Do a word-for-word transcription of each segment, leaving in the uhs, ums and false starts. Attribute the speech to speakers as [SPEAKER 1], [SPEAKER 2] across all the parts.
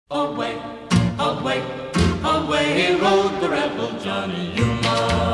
[SPEAKER 1] Away, away, away he rode the rebel Johnny Yuma.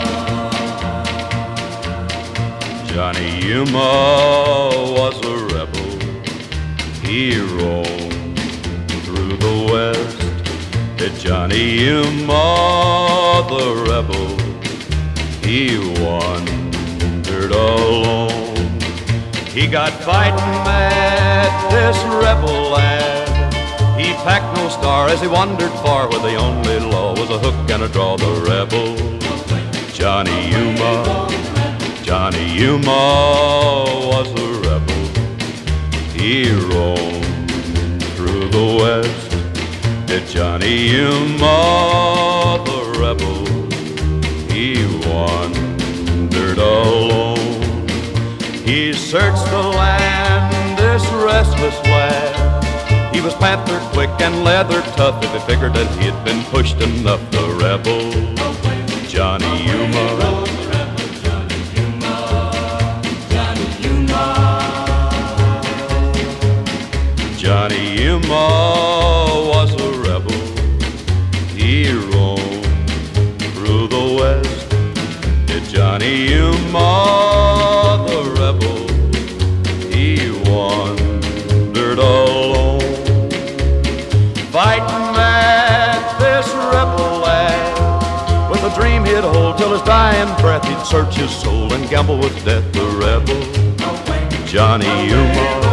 [SPEAKER 2] Johnny Yuma was a rebel. He roamed through the West. That Johnny Yuma, the rebel, he wandered alone. He got fighting mad, this rebel lad. He packed no star as he wandered far, where the only law was a hook and a draw. The rebel, Johnny Yuma, Johnny Yuma was a rebel. He roamed through the West. That Johnny Yuma, the rebel, he wandered alone. He searched the land, this restless lad. He was panther quick and leather tough. If he figured that he had been pushed enough, the rebel, Johnny Yuma, Johnny Yuma was a rebel. He roamed through the West. Did Johnny Yuma, the rebel, he wandered alone. Fighting mad, this rebel lad, with a dream he'd hold till his dying breath. He'd search his soul and gamble with death. The rebel, Johnny Yuma.